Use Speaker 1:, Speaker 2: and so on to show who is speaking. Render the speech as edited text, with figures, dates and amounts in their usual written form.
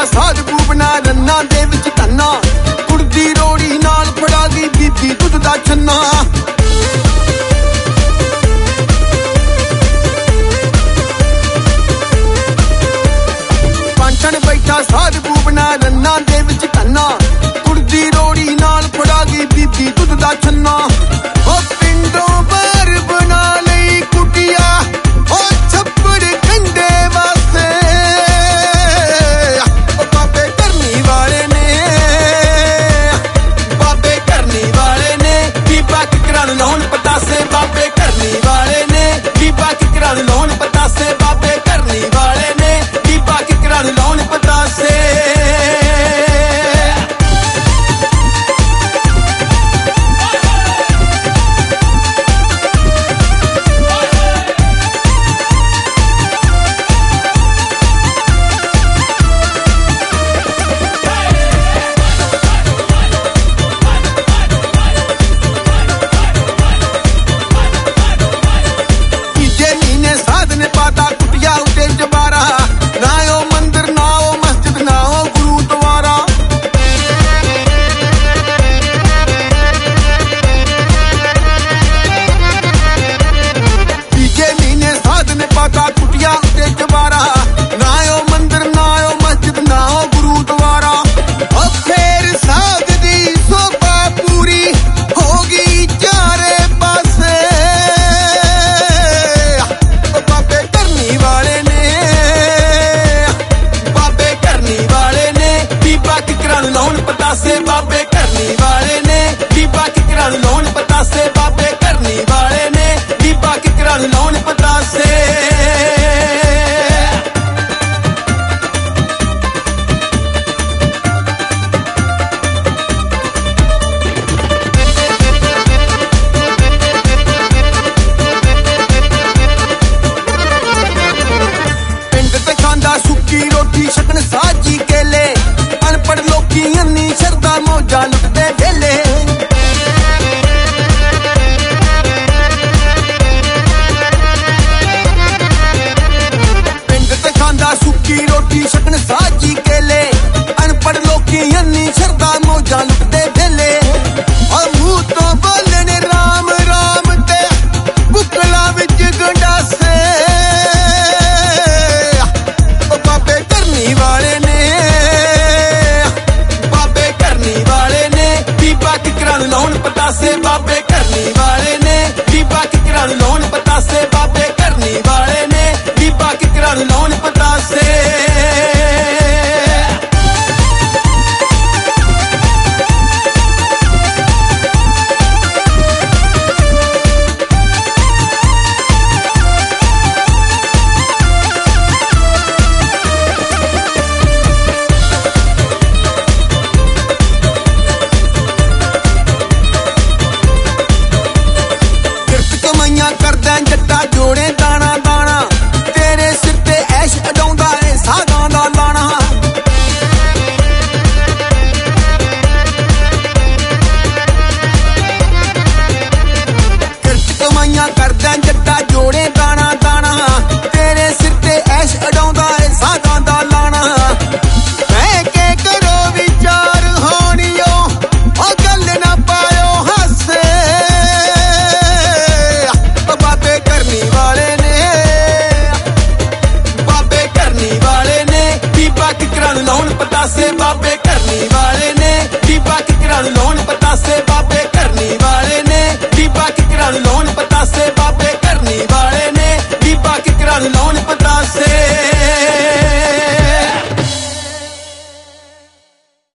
Speaker 1: ਬੈਠਾ ਸਾਧ ਬੂਬਨਾ ਰੰਨਾਂ ਦੇ ਵਿੱਚ ਧੰਨਾ ਕੁੜਦੀ ਰੋੜੀ ਨਾਲ ਫੜਾ ਗਈ ਬੀਬੀ ਦੁੱਧ ਦਾ ਛੰਨਾ ਪਾਂਟਣ ਬੈਠਾ ਸਾਧ ਬੂਬਨਾ ਰੰਨਾਂ ਦੇ ਵਿੱਚ ਧੰਨਾ ਕੁੜਦੀ ਰੋੜੀ ਨਾਲ ਫੜਾ ਗਈ ਬੀਬੀ ਦੁੱਧ ਦਾ ਛੰਨਾ ਉਹ ਪਿੰਡੋਂ ਬਾਹਰ ਬਣਾ ਲਈ ਕੁਟੀਆ ਉਹ ਛੱਪੜ ਕੰਡੇ ਵਾਸਤੇ ਉਹ ਬਾਬੇ ਕਰਨੀ ਵਾਲੇ ਨੇ ਬੀਬਾ ਕਿਕਰਾਂ ਨੂੰ ਲਾਉਣ ਪਤਾਸੇ ਬਾਬੇ ਕਰਨੀ ਵਾਲੇ ਨੇ ਬੀਬਾ ਕਿਕਰਾਂ ਨੂੰ ਲਾਉਣ ਪਤਾਸੇ ਬਾਬੇ ਕਰਨੀ ਵਾਲੇ ਨੇ ਬੀਬਾ ਕਿਕਰਾਂ ਨੂੰ ਲਾਉਣ ਪਤਾਸੇ ਬਾਬੇ ਕਰਨੀ ਵਾਲੇ ਨੇ ਬੀਬਾ ਕਿਕਰਾਂ ਨੂੰ ਲਾਉਣ ਪਤਾਸੇ ਬਾਬੇ ਕਰਨੀ ਵਾਲੇ ਨੇ ਬੀਬਾ ਕਿਕਰਾਂ ਨੂੰ ਲਾਉਣ ਪਤਾਸੇ ਪਿੰਡ ਤੇ ਖਾਂਦਾ ਸੁੱਕੀ ਰੋਟੀ ਛਕਣ ਸਾਜੀ ਕੇਲੇ ਅਨਪੜ੍ਹ ਲੋਕੀ ਅੰਨੀ ਸ਼ਰਦਾ ਮੌਜਾਂ ਲੁੱਟਦੇ ਵੇਲੇ ਪਿੰਡ ਤੇ ਖਾਂਦਾ ਸੁੱਕੀ ਰੋਟੀ ਛਕਣ ਸਾਜੀ ਕੇਲੇ ਅਨਪੜ੍ਹ ਲੋਕੀ ਅੰਨੀ ਸ਼ਰਦਾ ਮੌਜਾਂ ਲੁੱਟਦੇ ਵੇਲੇ ਆ ਮੂੰਹ ਤੋਂ ਬੋਲੇ ਨੇ ਰਾਮ ਰਾਮ ਤੇ ਬੁੱਕਲਾਂ ਵਿੱਚ ਗੰਡਾਸੇ ਉਹ ਬਾਬੇ ਕਰਨੀ ਵਾਲੇ ਨੇ ਕਿਕਰਾਂ ਨੂੰ ਲਾਉਣ ਪਤਾਸੇ ਬਾਬੇ ਕਰਨੀ ਵਾਲੇ ਨੇ ਬੀਬਾ ਕਿਕਰਾਂ ਨੂੰ ਲਾਉਣ ਪਤਾਸੇ ਬਾਬੇ ਕਰਨੀ ਵਾਲੇ ਨੇ ਬੀਬਾ ਕਿਕਰਾਂ ਨੂੰ ਲਾਉਣ ਪਤਾਸੇ ਕਰਦਾ ਜੱਟਾ ਜੋੜੇ ਦਾਣਾ ਦਾਣਾ ਤੇਰੇ ਸਿਰ ਤੇ ਐਸ਼ ਅਡਾਉਂਦਾ ਏ ਸਾਗਾਂ ਦਾ ਲਾਣਾ ਕਿਰਤ ਕਮਾਈਆਂ ਕਰਦਾ ਜੱਟਾ ਜੋੜੇ ਦਾਣਾ ਦਾਣਾ ਤੇਰੇ ਸਿਰ ਤੇ ਐਸ਼ ਅਡਾਉਂਦਾ ਏ ਸਾਗਾਂ ਦਾ ਲਾਣਾ ਬਹਿ ਕੇ ਕਰੋ ਵਿਚਾਰ ਹੋਣੀਓ ਉਹ ਗੱਲ ਨਾ ਪਾਇਓ ਹਾਸੇ ਬਾਬੇ ਕਰਨੀ ਵਾਲੇ ਨੇ ਬੀਬਾ ਕਿਕਰਾਂ ਨੂੰ ਲਾਉਣ ਪਤਾਸੇ ਬਾਬੇ ਕਰਨੀ ਵਾਲੇ ਨੇ ਬੀਬਾ ਕਿਕਰਾਂ ਨੂੰ ਲਾਉਣ ਪਤਾਸੇ